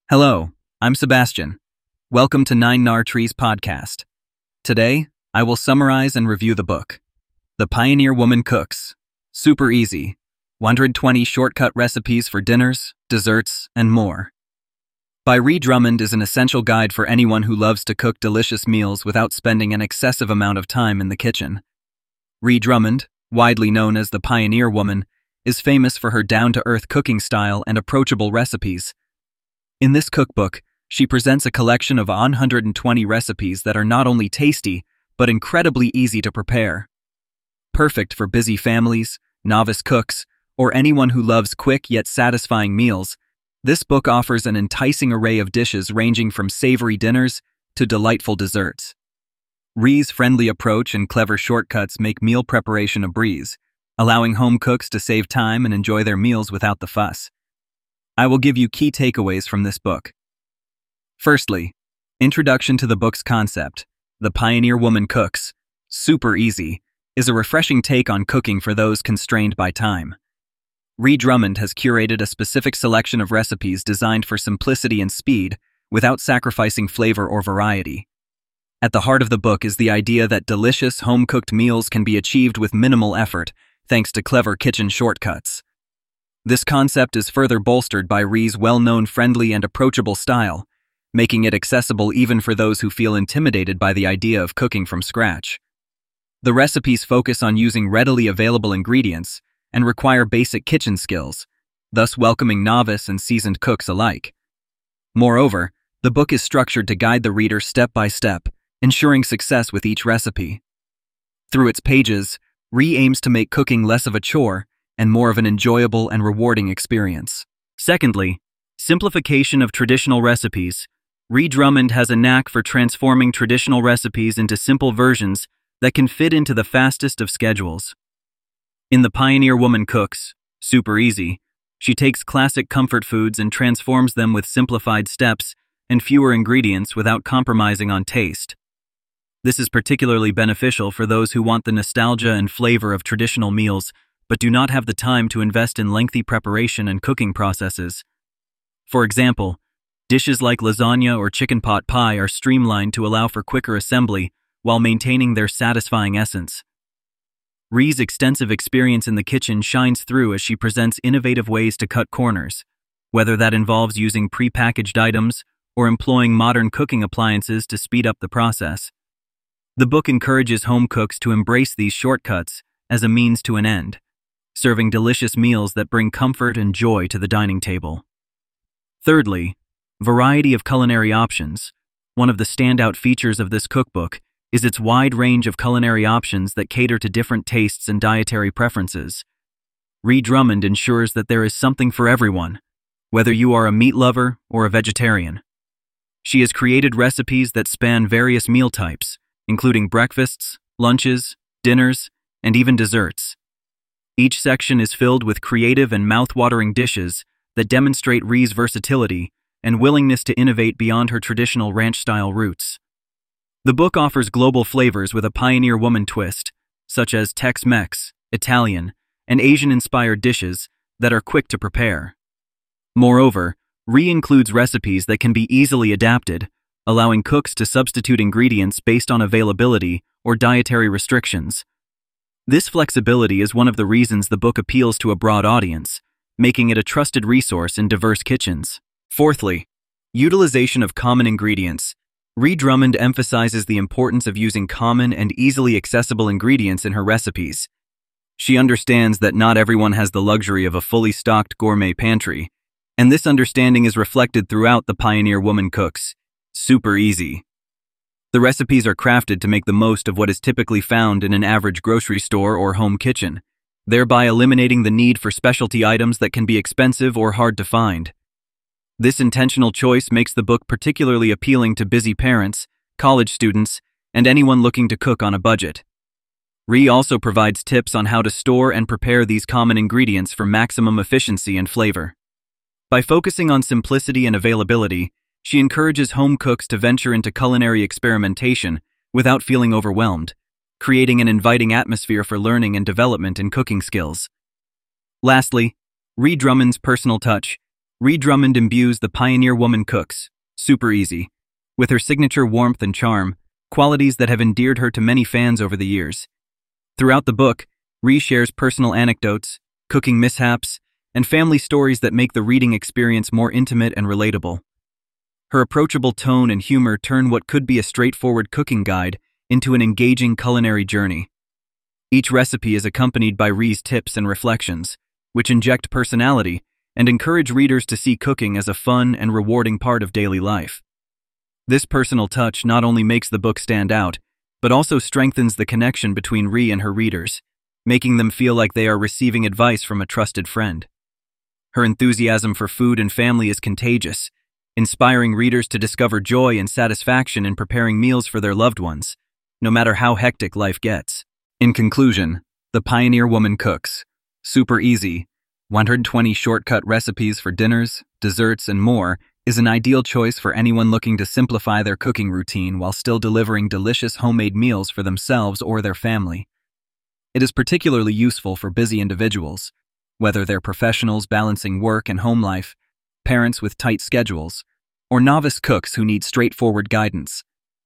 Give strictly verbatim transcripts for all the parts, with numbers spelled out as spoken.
Hello, I'm Sebastian. Welcome to Nine Nar Trees podcast. Today, I will summarize and review the book, The Pioneer Woman Cooks. Super easy. one hundred twenty shortcut recipes for dinners, desserts, and more. By Ree Drummond is an essential guide for anyone who loves to cook delicious meals without spending an excessive amount of time in the kitchen. Ree Drummond, widely known as the Pioneer Woman, is famous for her down-to-earth cooking style and approachable recipes. In this cookbook, she presents a collection of one hundred twenty recipes that are not only tasty, but incredibly easy to prepare. Perfect for busy families, novice cooks, or anyone who loves quick yet satisfying meals, this book offers an enticing array of dishes ranging from savory dinners to delightful desserts. Ree's friendly approach and clever shortcuts make meal preparation a breeze, allowing home cooks to save time and enjoy their meals without the fuss. I will give you key takeaways from this book. Firstly, introduction to the book's concept. The Pioneer Woman Cooks, super easy, is a refreshing take on cooking for those constrained by time. Ree Drummond has curated a specific selection of recipes designed for simplicity and speed without sacrificing flavor or variety. At the heart of the book is the idea that delicious home-cooked meals can be achieved with minimal effort thanks to clever kitchen shortcuts. This concept is further bolstered by Ree's well-known friendly and approachable style, making it accessible even for those who feel intimidated by the idea of cooking from scratch. The recipes focus on using readily available ingredients and require basic kitchen skills, thus welcoming novice and seasoned cooks alike. Moreover, the book is structured to guide the reader step by step, ensuring success with each recipe. Through its pages, Ree aims to make cooking less of a chore and more of an enjoyable and rewarding experience. Secondly, simplification of traditional recipes. Ree Drummond has a knack for transforming traditional recipes into simple versions that can fit into the fastest of schedules. In The Pioneer Woman Cooks, super easy, she takes classic comfort foods and transforms them with simplified steps and fewer ingredients without compromising on taste. This is particularly beneficial for those who want the nostalgia and flavor of traditional meals but do not have the time to invest in lengthy preparation and cooking processes. For example, dishes like lasagna or chicken pot pie are streamlined to allow for quicker assembly while maintaining their satisfying essence. Ree's extensive experience in the kitchen shines through as she presents innovative ways to cut corners, whether that involves using pre-packaged items or employing modern cooking appliances to speed up the process. The book encourages home cooks to embrace these shortcuts as a means to an end, serving delicious meals that bring comfort and joy to the dining table. Thirdly, variety of culinary options. One of the standout features of this cookbook is its wide range of culinary options that cater to different tastes and dietary preferences. Ree Drummond ensures that there is something for everyone, whether you are a meat lover or a vegetarian. She has created recipes that span various meal types, including breakfasts, lunches, dinners, and even desserts. Each section is filled with creative and mouth-watering dishes that demonstrate Ree's versatility and willingness to innovate beyond her traditional ranch-style roots. The book offers global flavors with a Pioneer Woman twist, such as Tex-Mex, Italian, and Asian-inspired dishes that are quick to prepare. Moreover, Ree includes recipes that can be easily adapted, allowing cooks to substitute ingredients based on availability or dietary restrictions. This flexibility is one of the reasons the book appeals to a broad audience, making it a trusted resource in diverse kitchens. Fourthly, utilization of common ingredients. Ree Drummond emphasizes the importance of using common and easily accessible ingredients in her recipes. She understands that not everyone has the luxury of a fully stocked gourmet pantry, and this understanding is reflected throughout The Pioneer Woman Cooks. Super easy. The recipes are crafted to make the most of what is typically found in an average grocery store or home kitchen, thereby eliminating the need for specialty items that can be expensive or hard to find. This intentional choice makes the book particularly appealing to busy parents, college students, and anyone looking to cook on a budget. Ree also provides tips on how to store and prepare these common ingredients for maximum efficiency and flavor. By focusing on simplicity and availability, she encourages home cooks to venture into culinary experimentation without feeling overwhelmed, creating an inviting atmosphere for learning and development in cooking skills. Lastly, Ree Drummond's personal touch. Ree Drummond imbues The Pioneer Woman Cooks, Super Easy, with her signature warmth and charm, qualities that have endeared her to many fans over the years. Throughout the book, Ree shares personal anecdotes, cooking mishaps, and family stories that make the reading experience more intimate and relatable. Her approachable tone and humor turn what could be a straightforward cooking guide into an engaging culinary journey. Each recipe is accompanied by Ree's tips and reflections, which inject personality and encourage readers to see cooking as a fun and rewarding part of daily life. This personal touch not only makes the book stand out, but also strengthens the connection between Ree and her readers, making them feel like they are receiving advice from a trusted friend. Her enthusiasm for food and family is contagious, inspiring readers to discover joy and satisfaction in preparing meals for their loved ones, no matter how hectic life gets. In conclusion, The Pioneer Woman Cooks, Super Easy, one hundred twenty shortcut recipes for dinners, desserts, and more is an ideal choice for anyone looking to simplify their cooking routine while still delivering delicious homemade meals for themselves or their family. It is particularly useful for busy individuals, whether they're professionals balancing work and home life, parents with tight schedules, or novice cooks who need straightforward guidance.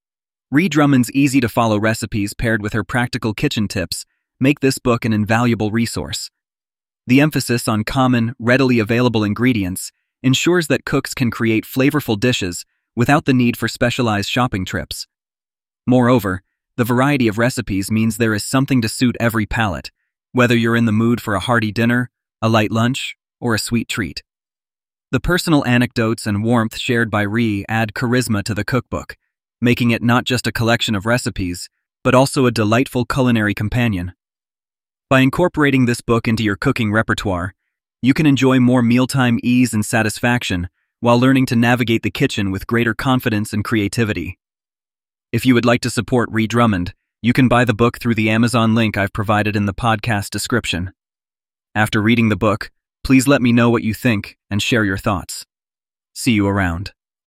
Ree Drummond's easy-to-follow recipes paired with her practical kitchen tips make this book an invaluable resource. The emphasis on common, readily available ingredients ensures that cooks can create flavorful dishes without the need for specialized shopping trips. Moreover, the variety of recipes means there is something to suit every palate, whether you're in the mood for a hearty dinner, a light lunch, or a sweet treat. The personal anecdotes and warmth shared by Ree add charisma to the cookbook, making it not just a collection of recipes, but also a delightful culinary companion. By incorporating this book into your cooking repertoire, you can enjoy more mealtime ease and satisfaction while learning to navigate the kitchen with greater confidence and creativity. If you would like to support Ree Drummond, you can buy the book through the Amazon link I've provided in the podcast description. After reading the book, please let me know what you think and share your thoughts. See you around.